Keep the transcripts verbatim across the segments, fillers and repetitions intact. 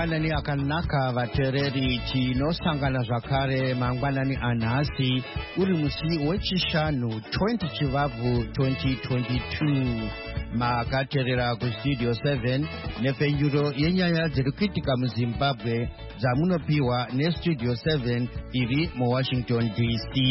mangwanani akanaka vatereri chinosangana zvakare mangwanani anhasi uri musi wechishanu twenty chivabvu twenty twenty-two makaterera kustudio seven nepfenyuro yenyaya dziri kuitika muzimbabwe dzamunopiwa nestudio seven iri muwashington D C.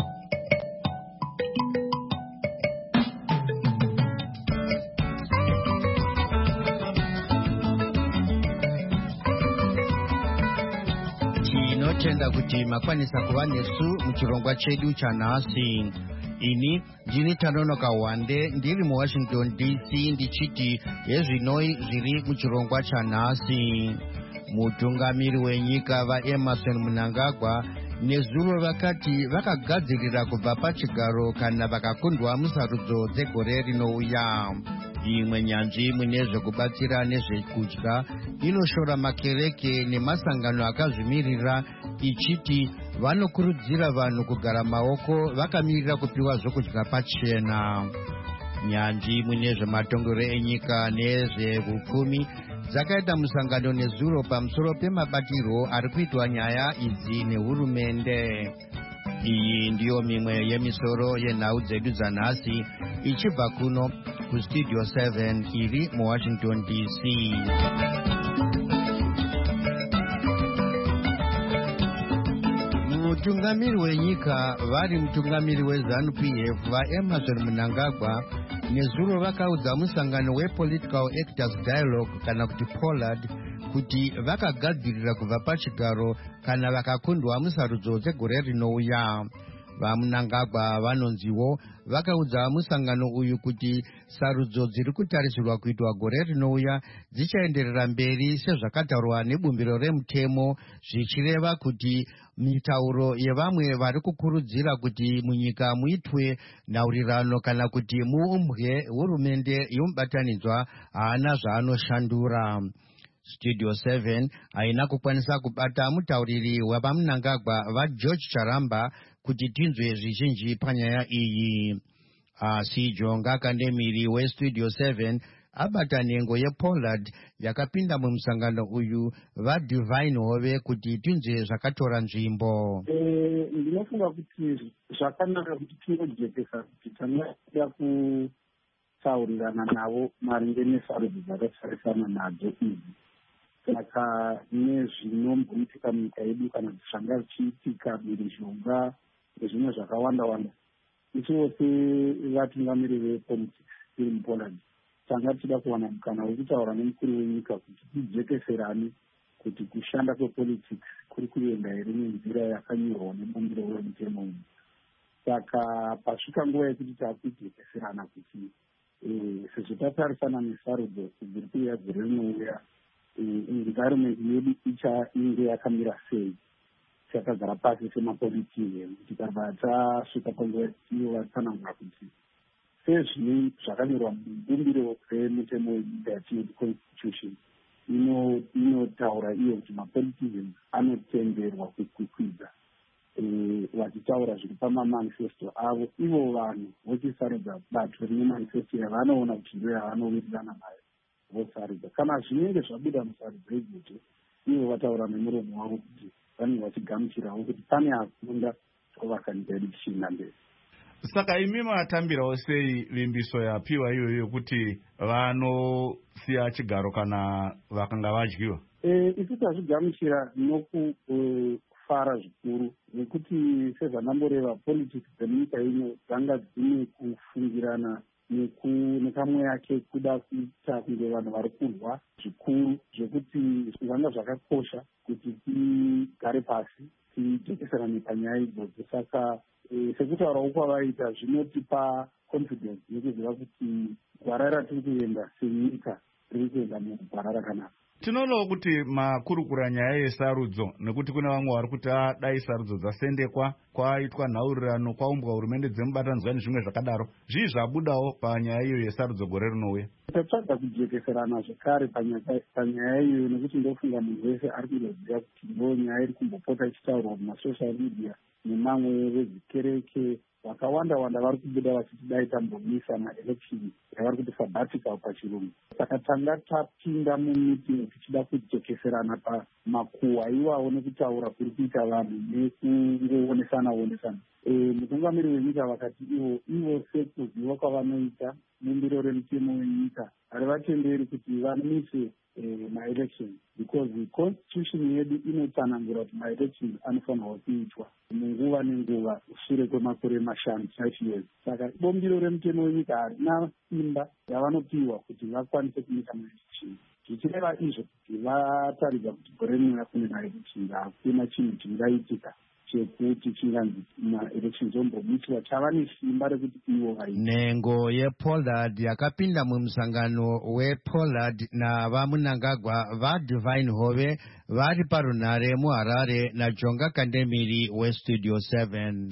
tinotenda kuti makwanisa kuva nesu muchirongwa chedu chanhasi. Ini ndini Tanonoka Wande ndiri muwashington D C ndichiti hezvinoi zviri muchirongwa chanhasi. Mutungamiri wenyika vaEmerson Mnangagwa nezuro vakati vakagadzirira kubva pachigaro kana vakakundwa musarudzo dzegore rinouya. Imwe nyanzvi mune zvekubatsira nezvekudya inoshora makereke nemasangano akazvimirira ichiti vanokurudzira vanhu kugara maoko vakamirira kupiwa zvokudya pachena. Nyanzvi mune zvematongero enyika nezvehupfumi dzakaita musangano nezuro pamusoro pemabatirwo ari kuitwa nyaya idzi nehurumende. Iyi ndiyo mimwe yemisoro yenhau dzedu dzanhasi ichibva kuno kustudio seven iri muwashington D C. Mutungamiri wenyika vari mutungamiri weZANU P F vaEmerson Mnangagwa nezuro vakaudza musangano wePolitical Actors Dialogue kana kuti POLAD kuti vakagadzirira kubva pachigaro kana vakakundwa musarudzo dzegore rinouya. VaMnangagwa vanonziwo vakaudza musangano uyu kuti sarudzo dziri kutarisirwa kuitwa gore rinouya dzichaenderera mberi sezvakataurwa nebumbiro remutemo, zvichireva kuti mitauro yevamwe vari kukurudzira kuti munyika muitwe nhaurirano kana kuti muumbwe hurumende yomubatanidzwa haana zvaanoshandura. Studio seven haina kukwanisa kubata mutauriri wavaMnangagwa vaGeorge Charamba kuti tinzwe zvizhinji panyaya iyi. Asi Jonga Kandemiri weStudio seven abata nhengo yePollard yakapinda mumusangano uyu vaDivine Hove kuti tinzwe zvakatora nzvimbo. Eh, ndinofunga kuti zvakanaka kuti tinojekesa kuti tanoda kutaurirana navo maringe nesarudzo dzakasarisana nadzo idzi. Saka nezvinomboitika munyika yedu kana zvanga zvichiitika mhirizhonga nezvimwe zvakawanda wanda, isiwo sevatungamiri vepolitics tiri muPoland tanga tichida kuwana mukana wekutaura nemukuru wenyika kuti tijekeserane kuti kushanda kwepolitics kuri kuenda here nenzira yakanyorwa nebumbiro remutemo uyu. Saka pasvika nguva yekuti takujekeserana kuti sezvo tatarisana nesarudzo dziri kuuya gore rinouya, environment yedu ichange yakamira sei. Takagara pasi semapolitiki tikabva tasvika panguva iyo vatsanangura kuti sezvine zvakanyorwa mubumbiro remutemo wenyika yatinoti constitution inotaura iyo kuti mapolitiki anotenderwa kukwikwidza vachitaura zviri pamamanifesto avo, ivo vanhu vochisarudza bato rine manifesto yavanoona kuti ndo yavanowirirana nayo vosarudza. Kana zvinenge zvabuda musarudzo idzodzo, ivo vataura nemuromo wavo kuti vanenge vachigamuchirawo kuti pane akunda ovakanyika yedu tichiinda mberi. Saka imi matambirawo sei vimbiso yapiwa iyoyo kuti vanosiya chigaro kana vakanga vadyiwa? Isu tazvigamuchira nokufara zvikuru nekuti sezvanamboreva politics dzemunyika ino dzanga dzine kufungirana nekamwe yake kuda kuita kunge vanhu vari kurwa zvikuru zvekuti zvanga zvakakosha kuti tigare pasi tijekeserane panyaya idzodzo. Saka sekutaurawo kwavaita zvinotipa confidence yekuziva kuti gwara ratiri kuenda senyika riri kuenda mugwara rakanaka. Tinoonawo kuti makurukura nyaya yesarudzo nekuti kune vamwe vari kuti dai sarudzo dzasendekwa kwaitwa nhaurirano kwaumbwa hurumende dzemubatanidzwa nezvimwe zvakadaro. Zvii zvabudawo panyaya iyo yesarudzo gore rinouya? Tatsvaga kujekeserana zvekare panyaya iyoyo nekuti ndofunga munhu wese ari kuzoziva kuti ndo nyaya iri kumbopota ichitaurwa mumasocial media nemamwe vezikereke vakawanda wanda vari kubuda vachiti dai tambomisa maelection yavari kuti sabbatical pachirungu. Saka tanga tapinda mumeeting tichida kujekeserana pamakuhwa iwawo nekutaura kuri kuita vanhu nekungowonesana wonesana. Mutungamiri wenyika vakati ivo ivo sekuziva kwavanoita mumbiro remutemo wenyika harivatenderi kuti vamise maelection because the constitution yedu inotsanangura kuti maelection anofanirwa kuitwa munguva nenguva shure kwemakore mashanu five years. Saka bombiro remutemo wenyika harina simba yavanopiwa kuti vakwanise kuita maelection. Zvichireva izvo kuti vataridza kuti gore rinouya kune maelection hakuna chinhu chingaitika chekuti chinganzi maelection zombomiswa chava nesimba rekuti ivo vaita. Nhengo yePollard yakapinda mumusangano wePollard navamunangagwa vaDivine Hove vari parunhare muHarare naJonga Kandemiri weStudio seven.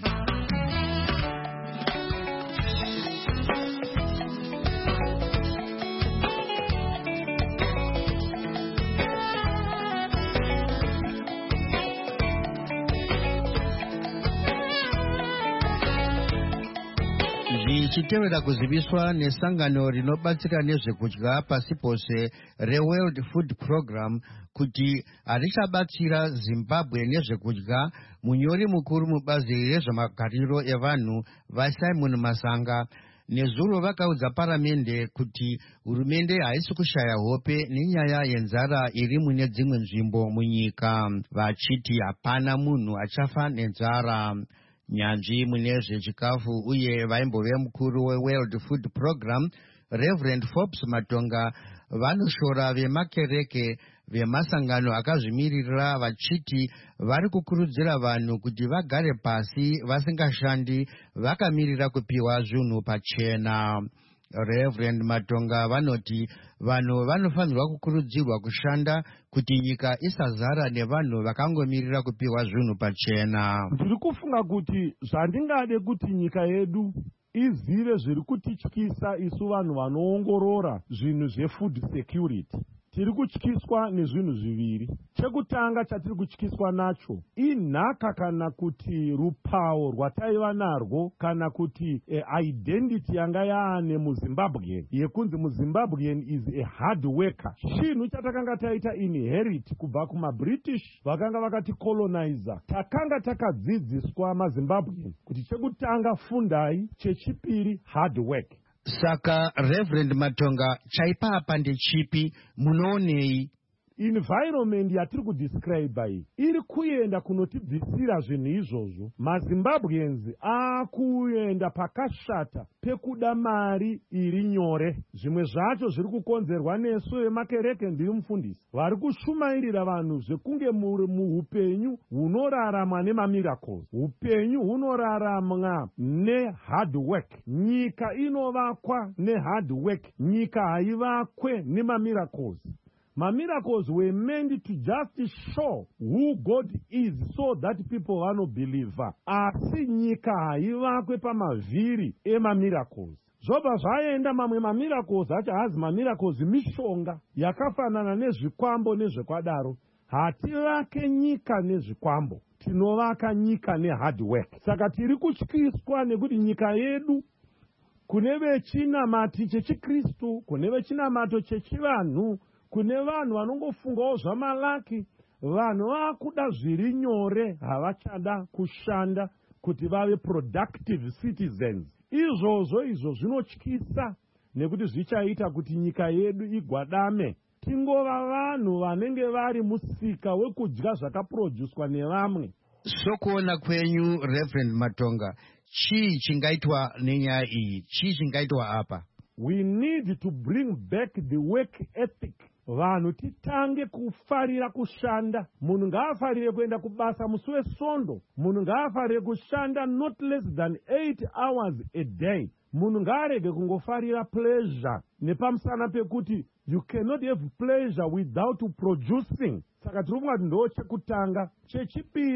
Chitevera kuziviswa nesangano rinobatsira nezvekudya pasi pose reWorld Food Program kuti harichabatsira Zimbabwe nezvekudya, munyori mukuru mubazi rezvemagariro evanhu vaSimon Masanga nezuro vakaudza paramende kuti hurumende haisi kushaya hope nenyaya yenzara iri mune dzimwe nzvimbo munyika, vachiti hapana munhu achafa nenzara. Nyanzvi mune zvechikafu uye vaimbove mukuru weWorld Food Program Reverend Forbes Matonga vanoshora vemakereke vemasangano akazvimirira vachiti vari kukurudzira vanhu kuti vagare pasi vasingashandi vakamirira kupiwa zvinhu pachena. Reverend Matonga vanoti vanhu vanofanirwa kukurudzirwa kushanda kuti nyika isazara nevanhu vakangomirira kupiwa zvinhu pachena. Ndiri kufunga kuti zvandingade kuti nyika yedu izive zviri kutityisa isu vanhu vanoongorora zvinhu zvefood security. Tiri kutyiswa nezvinhu zviviri. Chekutanga chatiri kutyiswa nacho inhaka kana kuti rupawo rwataiva narwo kana kuti e, identity yanga yaane muZimbabwean yekunzi muZimbabwean is a hard worker. Chinhu chatakanga taita inherit kubva kumaBritish vakanga vakati colonizer. Takanga takadzidziswa maZimbabwean kuti chekutanga fundai, chechipiri hard work. Saka Reverend Matonga chaipa apa ndechipi munoonei? Environment yatiri kudescribe iyi iri kuenda kunotibvisira zvinhu izvozvo. MaZimbabweans akuenda pakashata pekuda mari iri nyore. Zvimwe zvacho zviri kukonzerwa nesu vemakereke ndiri mufundisi vari kushumairira vanhu zvekunge muri muupenyu hunoraramwa nemamiracles. Upenyu hunoraramwa nehard work. Nyika inovakwa nehard work. Nyika haivakwe nemamiracles. My miracles were meant to just show who God is so that people are no believer. Asi nyika haivakwe pamavhiri ema-miracles. Zobva zvaenda mamwe ma-miracles acho hazi ma-miracles mishonga yakafanana nezvikwambo nezvekwadaro. Hativake nyika nezvikwambo, tinovaka nyika nehard work. Saka tiri kutyiswa nekuti nyika yedu kune vechinamati chechikristu, kune vechinamato chechivanhu, kune vanhu vanongofungawo zvamalaki, vanhu vakuda zviri nyore, havachada kushanda kuti vave productive citizens. Izvozvo izvo zvinotyisa nekuti zvichaita kuti nyika yedu igwadame. Tingova vanhu vanenge vari musika wekudya zvakaprodyuswa nevamwe. Sokuona kwenyu Reverend Matonga, chii chingaitwa nenyaya iyi? Chii chingaitwa apa? We need to bring back the work ethic. Vanhu titange kufarira kushanda. Munhu ngaafarire kuenda kubasa musi weSondo. Munhu ngaafarire kushanda not less than eight hours a day. Munhu ngaarege kungofarira pleasure nepamusana pekuti you cannot have pleasure without producing. Saka tiri kunga ndo chekutanga. Chechipiri,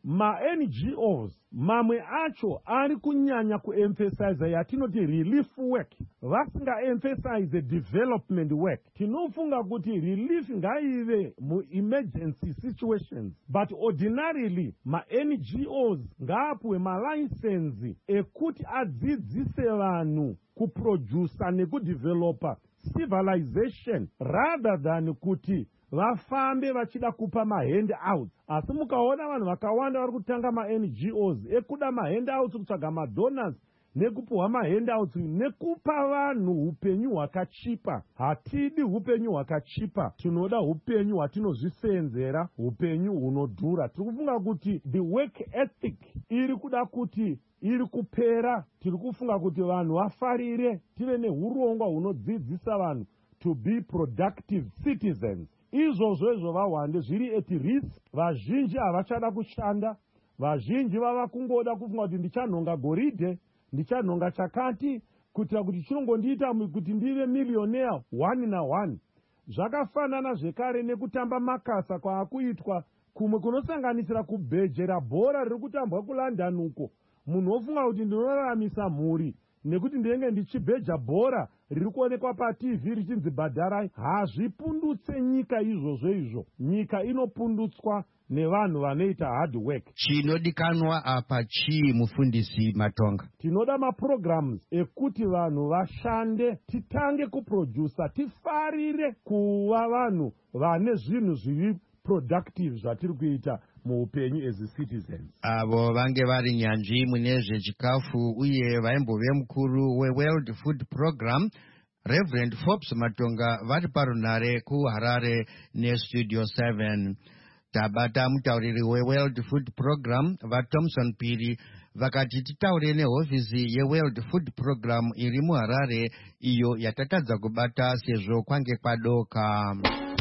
ma-N G Os mamwe acho ari kunyanya kuemphasize yatinoti relief work vasingaemphasize development work. Tinofunga kuti relief ngaive mu-emergency situations, but ordinarily ma-N G Os ngaapuwe malaisensi ekuti adzidzise vanhu kuprodusa nekudevelopa civilization rather than kuti vafambe vachida kupa mahandouts. Asi mukaona vanhu vakawanda vari kutanga ma-N G Os ekuda mahandouts, kutsvaga madonors nekupuhwa mahandouts nekupa vanhu upenyu hwakachipa. Hatidi upenyu hwakachipa, tinoda upenyu hwatinozvisenzera, upenyu hunodhura. Tiri kufunga kuti the work ethic iri kuda kuti iri kupera. Tiri kufunga kuti vanhu vafarire tive neurongwa hunodzidzisa vanhu to be productive citizens. Izvozvo izvo vahwande zviri at risk. Vazhinji havachada kushanda, vazhinji vava kungoda kufunga kuti ndichanhonga goridhe, ndichanhonga chakati, kuitira kuti chinongondiita kuti ndive millionaire one na one. Zvakafanana zvekare nekutamba makasa kwaakuitwa kumwe kunosanganisira kubhejera bhora riri kutambwa kuLondon uko. Munhu ofunga kuti ndinoraramisa mhuri nekuti ndinenge ndichibheja bhora riri kuonekwa paT V richinzi bhadharai. Hazvipundutse nyika izvozvo izvo. Nyika inopundutswa nevanhu vanoita hard work. Chinodikanwa apa chii mufundisi Matonga? Tinoda maprograms ekuti vanhu vashande, titange kuprodusa, tifarire kuva vanhu vane zvinhu zviri productive zvatiri kuita muupenyu as citizens. Avo vange vari nyanzvi mune zvechikafu uye vaimbove mukuru weWorld Food Program Reverend Forbes Matonga vari parunare kuHarare neStudio seven. Tabata mutauriri weWorld Food Program vaThomson Piri vakati titaure nehofisi yeWorld Food Program iri muHarare iyo yatatadza kubata sezvo kwange kwadoka.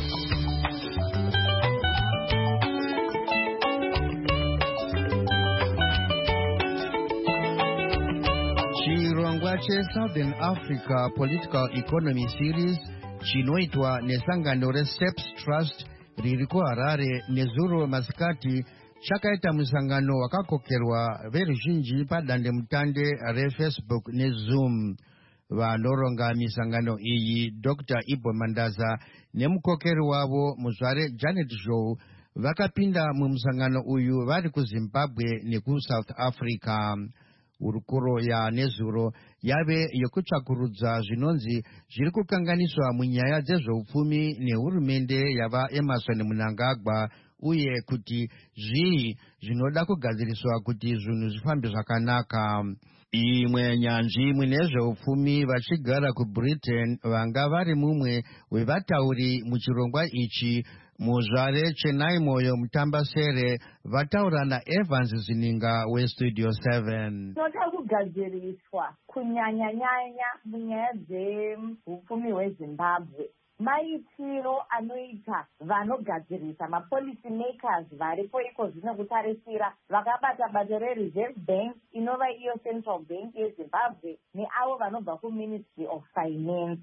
Chirongwa cheSouthern Africa Political Economy Series chinoitwa nesangano reSteps Trust riri kuHarare nezuro masikati chakaita musangano wakakokerwa veruzhinji padande mutande reFacebook neZoom. Vanoronga misangano iyi Doctor Ibo Mandaza nemukokeri wavo muzvare Janet Zhou vakapinda mumusangano uyu vari kuZimbabwe nekuSouth Africa. Hurukuro yanezuro yave yokutsvakurudza zvinonzi zviri kukanganiswa munyaya dzezveupfumi nehurumende yava Emerson Mnangagwa uye kuti zvii zvinoda kugadziriswa kuti zvinhu zvifambe zvakanaka. Imwe nyanzvi mune zveupfumi vachigara kuBritain vanga vari mumwe wevatauri muchirongwa ichi muzvare Chenai Moyo Mutambasere vataura naEvans Zininga weStudio seven. Tinoda kugadziriswa kunyanya-nyanya munyaya dzehupfumi hweZimbabwe. Maitiro anoita vanogadzirisa mapolicy makers varipo iko zvino kutarisira vakabata bato reReserve Bank inova iyo Central Bank yeZimbabwe neavo vanobva kuMinistry of Finance.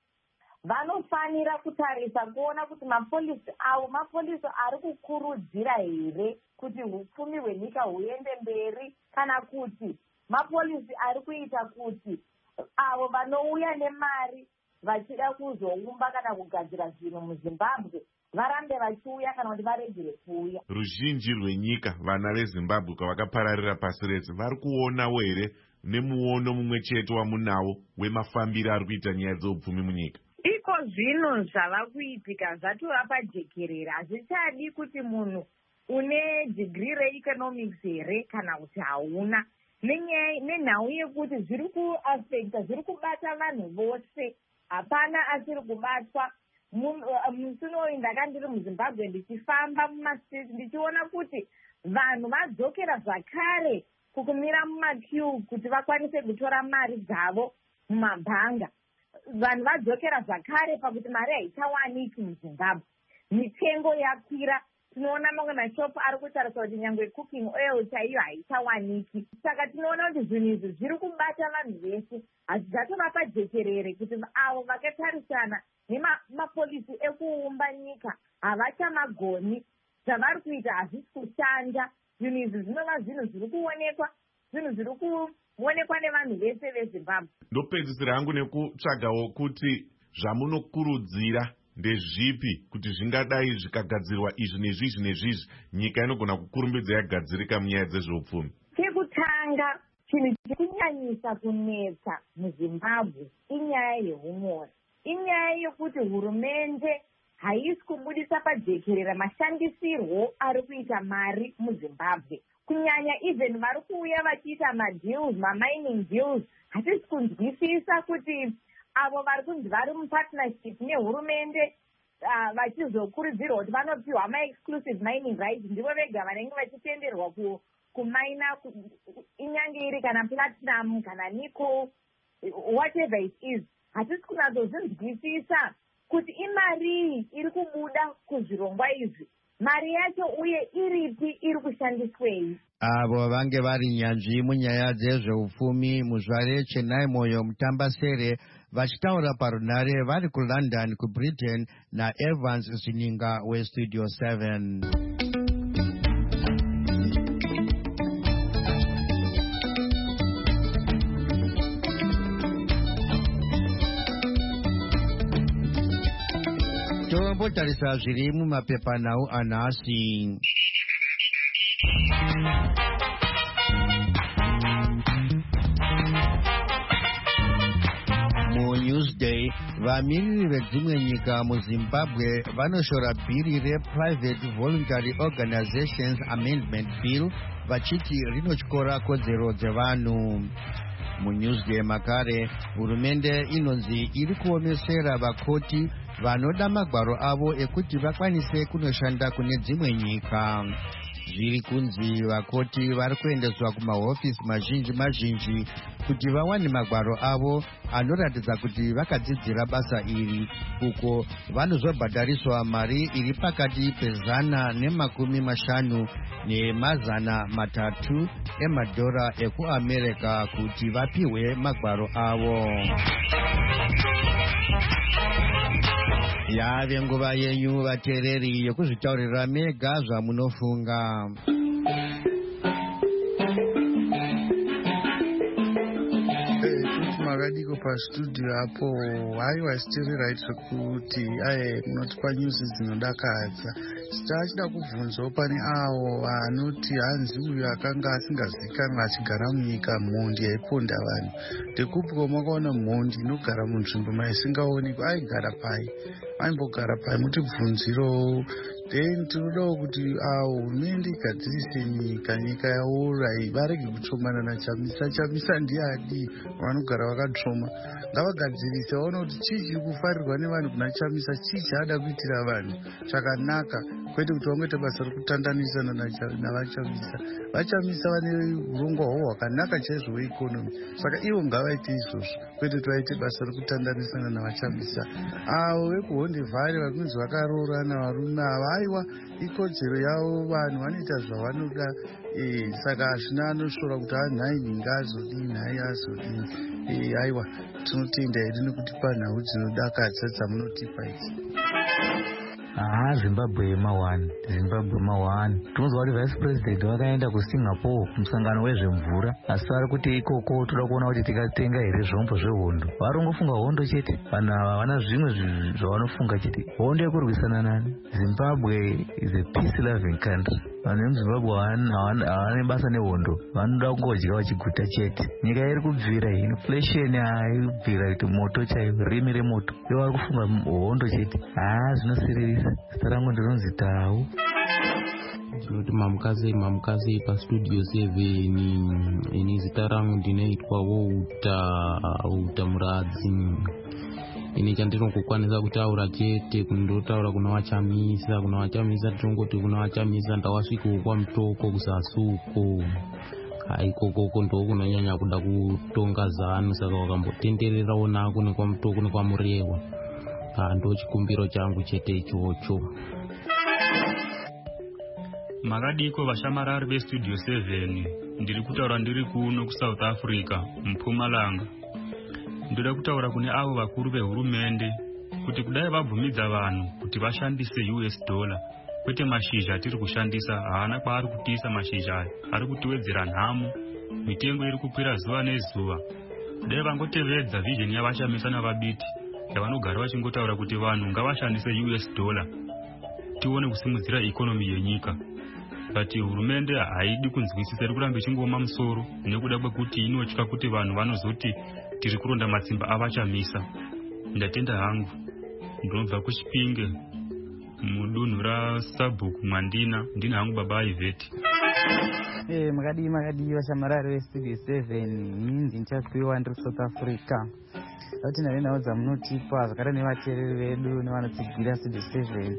Vanofanira kutarisa kuona kuti mapolisi avo mapolisi ari kukurudzira here kuti hupfumi hwenyika huende mberi kana kuti mapolisi ari kuita kuti avo vanouya nemari vachida kuzoumba kana kugadzira zvinhu muZimbabwe varambe vachiuya kana kuti varegere kuuya. Ruzhinji rwenyika vana veZimbabwe kwavakapararira pasi rese vari kuonawo here nemuono mumwe chete wamunawo wemafambiro ari kuita nyaya dzeupfumi munyika? Iko zvino zvava kuitika zvatova pajekerera. Hazvichadi kuti munhu une degree reeconomics here kana kuti hauna. Nenhau yekuti zviri kuafekta, zviri kubata vanhu vose. Hapana asiri kubatwa. Musinoyi ndakandiri muZimbabwe ndichifamba mumastreet ndichiona kuti vanhu vadzokera zvakare kukumira mumaqueue kuti vakwanise kutora mari dzavo mumabhanga. Vanhu vadzokera zvakare pakuti mari haichawaniki muZimbabwe. Mitengo yakwira. Tinoona mamwe mashopu ari kutarisa kuti nyangwe cooking oil chaiyo haichawaniki. Saka tinoona kuti zvinhu izvi zviri kubata vanhu vese. Hazvidzatova pajekerere kuti avo vakatarisana nemapolisi ekuumba nyika havachamagoni. Zvavari kuita hazvisi kushanda. zvinhu izvi zvinova zvinhu zviri kuonekwa, zvinhu zviri kuonekwa nevanhu vese vezimbabwe. Ndopedzisira hangu nekutsvagawo kuti zvamunokurudzira ndezvipi kuti zvingadai zvikagadzirwa izvi nezvizvi nezvizvi nyika inogona kukurumbidza yagadzirika munyaya dzezveupfumi. Chekutanga, chinhu chikunyanyisa kunetsa muzimbabwe inyaya yeumori. Inyaya yekuti hurumende haisi kubudisa pajekerera mashandisirwo ari kuita mari muzimbabwe. Kunyanya even vari kuuya vachiita madeals, mamining deals, hatisi kunzwisisa kuti avo vari kunzi vari mupartnership nehurumende uh, vachizokurudzirwa kuti vanopiwa ma-exclusive mining rights, ndivo vega vanenge vachitenderwa ku, kumaina ku, inyange iri kana platinum kana nickel, whatever it is. Hatisi kunatsozvinzwisisa kuti imari iri kubuda kuzvirongwa izvi, mari yacho uye iripi iri kushandiswei. Avo vange vari nyanzvi munyaya dzezveupfumi muzvare Chenai Moyo Mutambasere vachitaura parunare vari kuLondon kuBritain naEvans Zininga weStudio seven. Tombotarisa zviri mumapepanhau anhasi. MuNewsday, vamiriri vedzimwe nyika muZimbabwe vanoshora bhiri rePrivate Voluntary Organizations Amendment Bill vachiti rinotyora kodzero dzevanhu. MuNewsday makare, hurumende inonzi iri kuomesera vakoti vanoda magwaro avo ekuti vakwanise kunoshanda kune dzimwe nyika. Zviri kunzi vakoti vari kuendeswa kumahofisi mazhinji mazhinji kuti vawane magwaro avo anoratidza kuti vakadzidzira basa iri, uko vanozobhadhariswa mari iri pakati pezana nemakumi mashanu nemazana matatu emadhora ekuAmerica kuti vapiwe magwaro avo. Yave nguva yenyu vateereri yokuzvitaurira mega zvamunofunga. Makadiko pastudio apo haiwa still right kuti aye munotipa news dzinodakadza. Tichida kubvunzawo pane avo vanoti hanzi uyu akanga asingazivikanwa achigara munyika mhondi yaiponda vanhu. Ndekupwa makaona mhondi inogara munzvimbo maisingaonekwi aigara pai, aimbogara pai, mutibvunzirowo. Then tinodawo kuti avo hurumende igadzirise nyika, nyika yaorai, varege kutsvomana naChamisa. Chamisa ndiani vanogara vakatsvoma? Ngavagadzirise vaone kuti chii chiri kufarirwa nevanhu kuna Chamisa, chii chaada kuitira vanhu chakanaka, kwete kuti vangoita basa rokutandanisana navachamisa. Vachamisa vane urongwa hwavo hwakanaka chaizvo hweikonomi, saka ivo ngavaite izvozvo, kwete kuti vaite basa rokutandanisana navachamisa. Avo vekuhondevhare vakunzi vakaroorana varume ava, aiwa ikodzero yavo, vanhu vanoita zvavanoda. E, saka hazvina anoshora kuti hanhai ninga azodini, nhai azodini. E, aiwa tinotenda hedu nekutipa nhau dzinodakadza dzamunotipa idzi. Ah, Zimbabwe mawani, Zimbabwe mawani. Tunozwa kuti vice president wakaenda kuSingapore musangano wezvemvura, asi vari kuti ikoko toda kuona kuti tikatenga here zvombo zvehondo. Varongofunga hondo chete, vanhu ava havana zvimwe zvavanofunga chete. Hondo yekurwisana nani? Zimbabwe is a peace loving country. Vanhu vemuZimbabwe havane basa nehondo, vanoda kungodya vachiguta chete. Nyika iri kubvira, inflation haibvira kuti moto chaiyo, rimi remoto. Ivo vari kufunga hondo chete. Ah, zvinosiririsa. Zita rangu ndinonzi Tau. Ndinoti mamukazei mamukazei pastudio seven. Ini zita rangu ndinoitwawo Uta Uta Muradzi. Ini chandinokukwanisa kutaura chete kundotaura kuna Vachamisa, kuna Vachamisa tinongoti kuna Vachamisa ndawasvikawo kwamutoko kusasuko. Haikokoko ndo kunonyanya kuda kutonga zanu, saka wakambotendererawo nako nekwamutoko nekwamurewa. Ndo chikumbiro changu chete ichocho. Makadiko vashamarari veStudio seven, ndiri kutaura ndiri kuno kuSouth Africa, muMpumalanga. Ndoda kutaura kune avo vakuru vehurumende kuti kudai vabvumidza vanhu kuti vashandise U S dollar kwete mashizha atiri kushandisa haana kwaari kutiisa mashizha aya, ari kutiwedzera nhamo. Mitengo iri kukwira zuva nezuva. Dai vangotevedza vision yavashamisa navabiti yavanogara vachingotaura kuti vanhu ngavashandise U S dollar tione kusimudzira ikonomi yenyika. But hurumende haidi kunzwisisa, iri kuramba ichingoma musoro nekuda kwekuti inotya kuti vanhu vanozoti tiri kuronda matsimba avashamisa. Ndatenda hangu, ndinobva kuChipinge mudunhu raSabhuku Mwandina, ndini hangu baba Iveti. Eh, makadi makadi vashamarari vestudio seven, inini ndichapiwa ndiri South Africa. Kuti nari naudza munotipa zvakare nevateereri vedu nevanotsigira studio seven.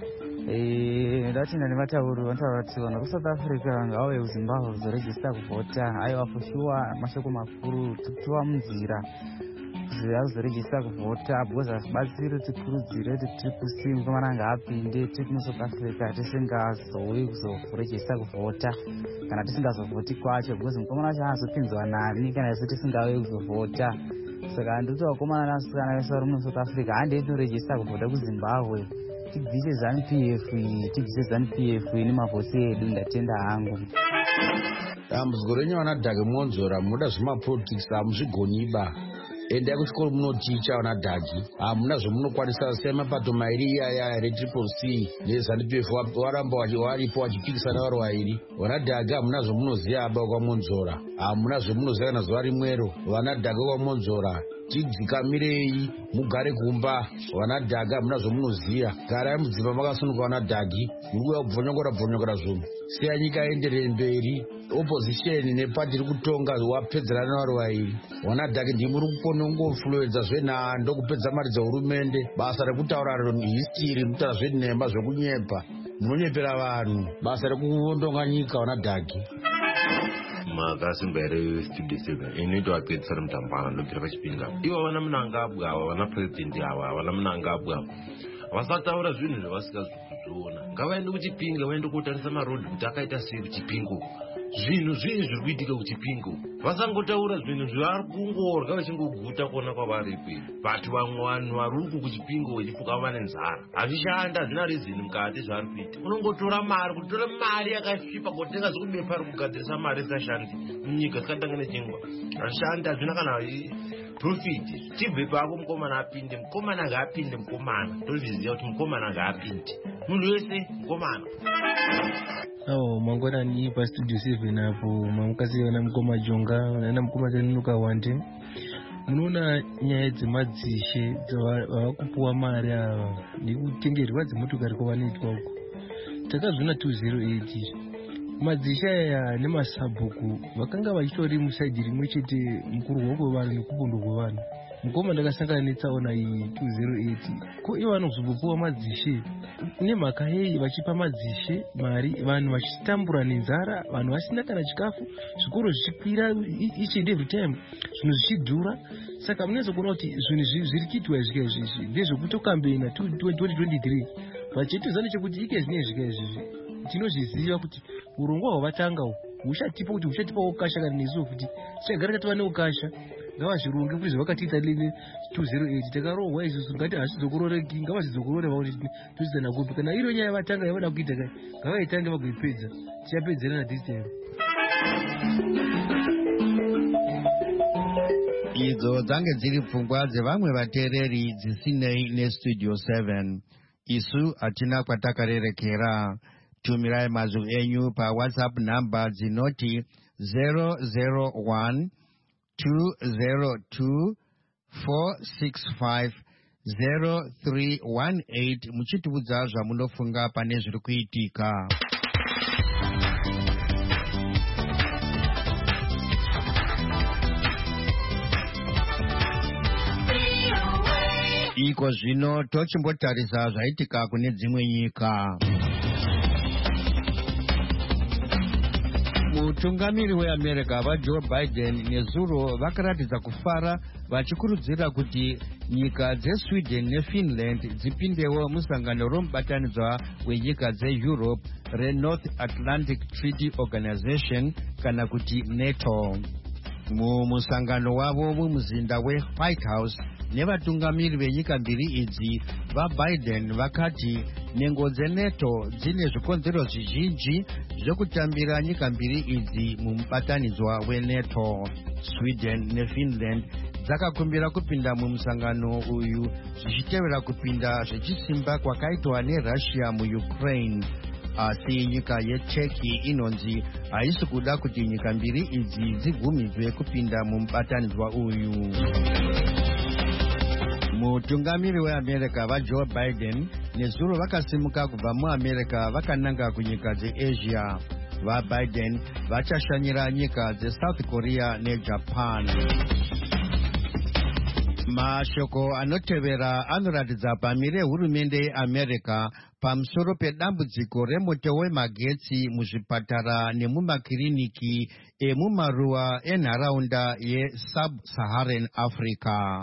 Eh, ndati nani vatauri vanotaura kuti vanhu veSouth Africa ngavauye kuZimbabwe kuzoregista kuvhota. Aiwa for sure, mashoko makuru tikupiwa munzira kuzoregista kuvhota because hatibatsiri tikurudzire kuti tiri kusimba mukomana ngaapinde tiri kuSouth Africa tisingazouyi kuzoregista kuvhota kana tisingazovhoti kwacho because mukomana wacho haazopinzwa nani kana isu tisingauyi kuzovhota. Saka ndoti vakomana nasikana vese vari muSouth Africa handei tinoregista kuvhota kuZimbabwe, tibvise ZANU P F, tibvise ZANU P F nemavhotsi edu. Ndatenda hangu. Dambudziko renyu vanadhaki Monzora, munoda zvemapolitics hamuzvigoniba. Endai kuchikoro munoticha vanadhaki, hamuna zvomunokwanisa semapato mairi iyaya retriple C neZANU P F waramba waripo wachipikisana vari vairi. Vanadhaki hamuna zvomunoziva aba kwaMonzora, hamuna zvomunoziva kana zuva rimwero. Vanadhaki kwaMonzora, tidzikamirei mugare kumba. Vanadhaki hamuna zvomunoziva, garai mudzimba makasununguka. Vanadhaki muri kuuya kubvonyokora bvonyokora zvinhu. Siya nyika ienderere mberi. Opposition nepati iri kutonga wapedzerana navari vairi. Vanadhaki ndimuri kukonongofluenza zvenhando kupedza mari dzehurumende. Basa rekutaura history, kutaura zvenhema zvekunyepa, munonyepera vanhu. Basa rekuvondonga nyika. Vanadhaki makasimba here studio seven inoita vapedzisana mutambana ndobvira paChipinge. Ivo vana Munangagwa ava, vana president ava, vana Munangagwa ava vasataura zvinhu zvavasikazi kuzviona. Ngavaende kuChipinge vaende kotarisa marodhi kuti akaita sei kuChipinge. Zvinhu zvinhu zviri kuitika kuChipinge, vasangotaura zvinhu zvavari kungorya vachingoguta kuona kwavari ikweyo. Vati vamwe vanhu vari uku kuChipinge vachifuka vane nzara, hazvishanda, hazvina rizini mukati zvavari kuita. Unongotora mari, kutora mari yakasvipa kotenga zvekubepa ari kugadzirisa mari isashandi munyika zikatanga nechingwa. Hazvishanda, hazvina kana profit. Chibve pako mukomana apinde, mukomana ngaapinde mukomana. Tozviziva kuti mukomana ngaapinde. Munhu wese mukomana. Oh, mangwanani pastudio seven apo mamukasi vana mukoma Jonga vana mukoma Tanuka Wande. Munoona nyaya dzemadzishe dzavakupuwa mari ava nekutengerwa dzimotokari kwavanoitwa uko. Takazviona two zero eight madzishe aya nemasabhuku vakanga vachitori musaidhi rimwe chete mukurwa kwevanhu nekubundwa kwevanhu. Mukoma ndakasangana netsaona iyi two zero eight ko ivo vanozopuwa madzishe nemhaka yei vachipa madzishe mari vanhu vachitambura nenzara, vanhu vasina kana chikafu, zvikoro zvichikwira each and every time, zvinhu zvichidhura. Saka munoisa kuona kuti zvinhu zviri kuitwa zvika izvizvi ndezvekutokambena twenty twenty-three vachitozana nechekuti ike zvinei zvika izvizvi tinozviziva kuti urongwa hwavatanga huchatipa kuti huchatipa ukasha kana nesuwo kuti tichagara tativa neukasha. Ngavazvironge kuti zvavakatiita lini two zero eight takarohwa isusu ngati hazvizokuroreki, ngavazvizokurore vaone tozizana kupi. Kana iro nyaya vatanga yavada kuita kai ngavaitange vagoipedza, tichapedzerana this time. Idzo dzange dziri pfungwa dzevamwe vateereri dzisinei nestudio seven. Isu hatina kwatakarerekera. Tumirai mazwi enyu pa WhatsApp number dzinoti zero zero one two zero two four six five zero three one eight muchitiudza zvamunofunga pane zviri kuitika. Iko zvino tochimbotarisa zvaitika kune dzimwe nyika. Mutungamiri weAmerica vaJoe Biden nezuro vakaratidza kufara vachikurudzira kuti nyika dzeSweden neFinland dzipindewo musangano romubatanidzwa wenyika dzeEurope reNorth Atlantic Treaty Organization kana kuti NATO. Mumusangano wavo mumuzinda weWhite House nevatungamiri venyika mbiri idzi vaBiden vakati nhengo dzeneto dzine zvikonzero zvizhinji zvekutambira nyika mbiri idzi mumubatanidzwa weneto. Sweden nefinland dzakakumbira kupinda mumusangano uyu zvichitevera kupinda zvechisimba kwakaitwa nerussia muukraine. Asi nyika yeturkey inonzi haisi kuda kuti nyika mbiri idzi dzigumidzwe kupinda mumubatanidzwa uyu. Mutungamiri weAmerica vaJoe Biden nezuro vakasimuka kubva muAmerica vakananga kunyika dzeAsia. VaBiden vachashanyira nyika dzeSouth Korea neJapan. Mashoko anotevera anoratidza pamire hurumende yeAmerica pamusoro pedambudziko remoto wemagetsi muzvipatara nemumakiriniki emumaruwa enharaunda yeSub-Saharan Africa.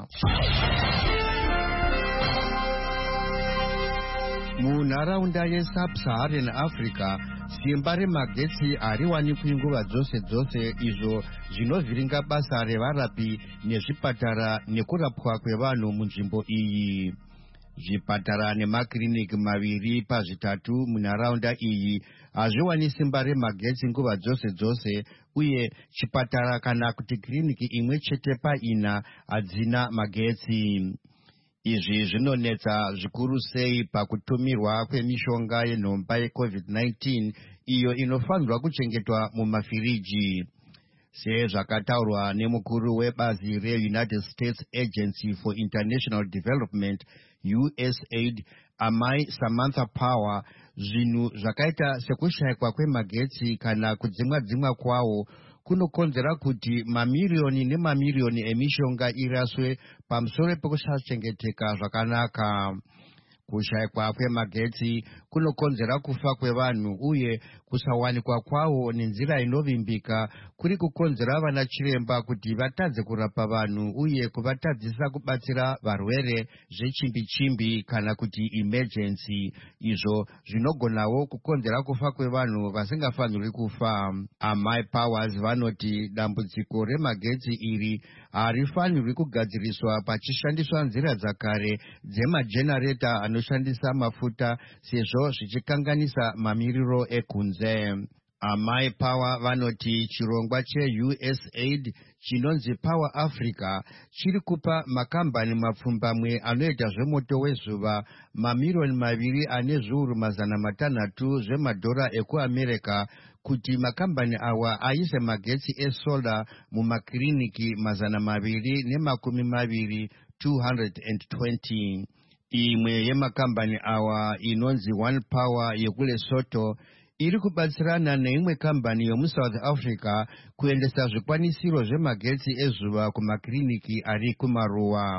Munharaunda yeSub-Saharan Africa, simba remagetsi hariwanikwi nguva dzose dzose, izvo zvinovhiringa basa revarapi nezvipatara nekurapwa kwevanhu munzvimbo iyi. Zvipatara nemakiriniki maviri pazvitatu munharaunda iyi hazviwani simba remagetsi nguva dzose dzose, uye chipatara kana kuti kiriniki imwe chete paina hadzina magetsi. Izvi zvinonetsa zvikuru sei pakutumirwa kwemishonga yenhomba yecovid nineteen iyo inofanirwa kuchengetwa mumafiriji. Sezvakataurwa nemukuru webazi reUnited States Agency for International Development U S A I D Amai Samantha Power, zvinhu zvakaita sekushayikwa kwemagetsi kana kudzimwa dzimwa kwawo kunokonzera kuti mamirioni nemamirioni emishonga iraswe pamusoro pekusachengeteka zvakanaka. Kushayikwa kwemagetsi kunokonzera kufa kwevanhu, uye kusawanikwa kwawo nenzira inovimbika kuri kukonzera vana chiremba kuti vatadze kurapa vanhu uye kuvatadzisa kubatsira varwere zvechimbi-chimbi kana kuti emergency, izvo zvinogonawo kukonzera kufa kwevanhu vasingafaniri kufa. Amai Powers vanoti dambudziko remagetsi iri harifanirwi kugadziriswa pachishandiswa nzira dzakare dzemajenareta anoshandisa mafuta, sezvo zvichikanganisa mamiriro ekunze. Amai Power vanoti chirongwa cheU S A I D chinonzi Power Africa chiri kupa makambani mapfumbamwe anoita zvemoto wezuva mamirioni maviri ane zviuru mazana matanhatu zvemadhora ekuAmerica kuti makambani awa aise magetsi esolar mumakiriniki mazana maviri nemakumi maviri two hundred twenty. Imwe yemakambani awa inonzi One Power yekuLesotho iri kubatsirana neimwe kambani yomuSouth Africa kuendesa zvikwanisiro zvemagetsi ezuva kumakiriniki ari kumaruwa.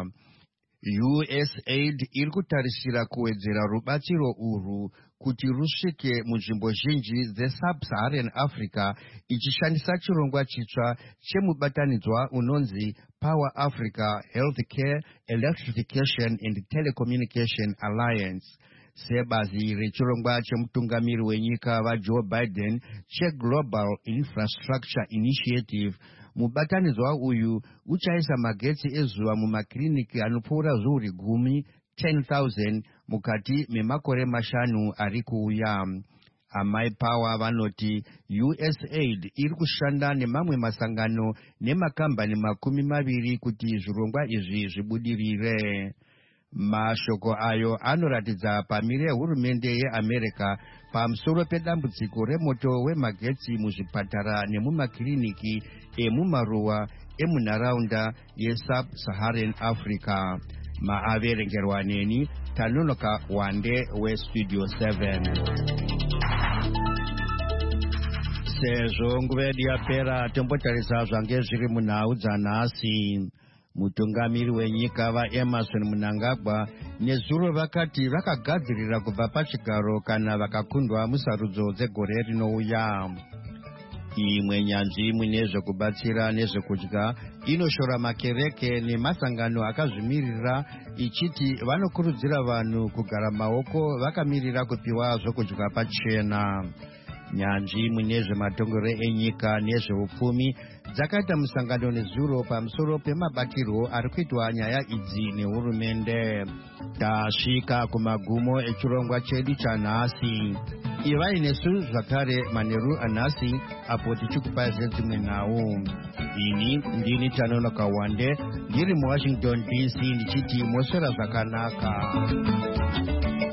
U S A I D iri kutarisira kuwedzera rubatsiro urwu kuti rusvike munzvimbo zhinji dzeSub-Saharan Africa ichishandisa chirongwa chitsva chemubatanidzwa unonzi Power Africa Healthcare, Electrification and Telecommunication Alliance. Sebazi rechirongwa chemutungamiri wenyika vaJoe Biden cheGlobal Infrastructure Initiative, mubatanidzwa uyu uchaisa magetsi ezuva mumakiriniki anopfuura zviuru gumi ten thousand mukati memakore mashanu ari kuuya. Amai Power vanoti U S A I D iri kushanda nemamwe masangano nemakambani makumi maviri kuti zvirongwa izvi zvibudirire. Mashoko ayo anoratidza pamire hurumende yeAmerica pamusoro pedambudziko remoto wemagetsi muzvipatara nemumakiriniki emumaruwa emunharaunda yeSub-Saharan Africa. Maaverengerwa neni Tanonoka Wande weStudio seven. Sezvo nguva yedu yapera, tombotarisa zvange zviri munhau dzanhasi. Mutungamiri wenyika vaEmerson Mnangagwa nezuro vakati vakagadzirira kubva pachigaro kana vakakundwa musarudzo dzegore rinouya. Imwe nyanzvi mune zvekubatsira nezvekudya inoshora makereke nemasangano akazvimirira ichiti vanokurudzira vanhu kugara maoko vakamirira kupiwa zvokudya pachena. nyanzvi mune zvematongero enyika nezveupfumi dzakaita musangano nezuro pamusoro pemabatirwo ari kuitwa nyaya idzi nehurumende. Tasvika kumagumo echirongwa chedu chanhasi. Ivai nesu zvakare manheru anhasi apo tichikupai dzimwe nhau. Ini ndini Tanonoka Wande ndiri muWashington D C ndichiti moswera zvakanaka.